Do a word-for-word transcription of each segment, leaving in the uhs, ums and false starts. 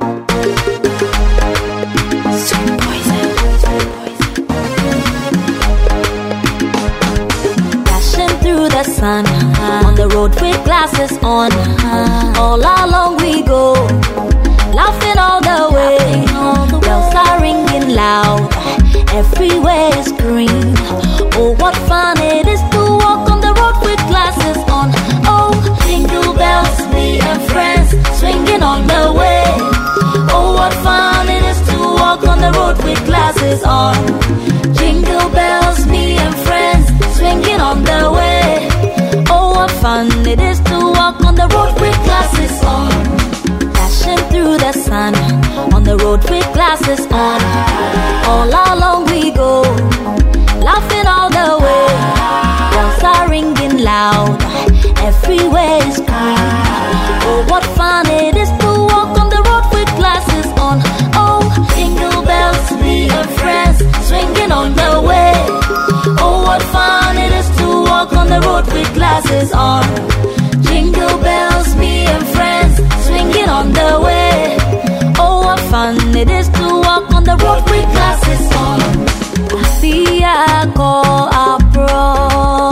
Sun, on the road with glasses on, all along we go, laughing all the way. Bells are ringing loud, everywhere is green. Oh, what fun it is to walk on the road with glasses on. Oh, jingle bells, me and friends swinging on the way. Oh, what fun it is to walk on the road with glasses on. Jingle bells, me and friends swinging on the way. Oh, what fun it is to walk on the road with glasses on. Dashing through the sun, on the road with glasses on. All along we go, laughing all the way. Bells are ringing loud, everywhere is green. Oh, what fun it is to walk on the road with glasses on. Oh, jingle bells, me and friends swinging on the way. Oh, what fun it is to walk on the road with glasses on. Jingle bells, me and friends swinging on the way. Oh, what fun it is to walk on the road with glasses on. Fia ko apro,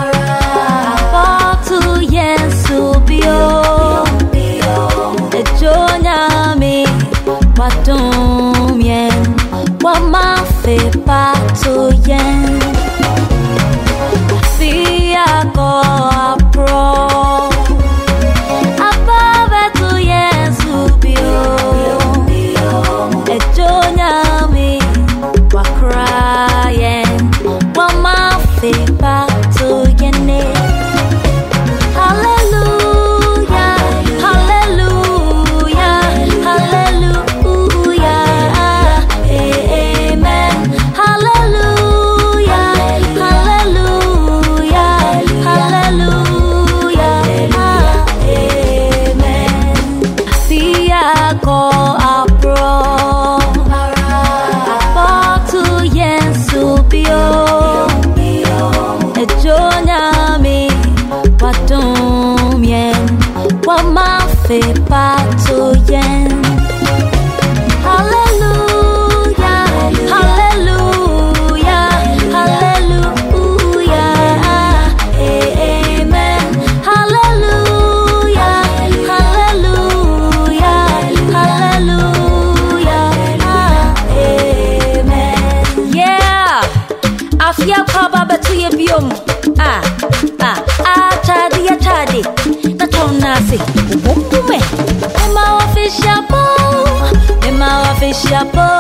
apotu yensu bio, ejonya mi patum yen, wama fe patu yen. Ah, ah, ah, chadi, ah, chadi. Na tonasi, ubumbume. Ema wa fish ya po, ema wa fish ya po.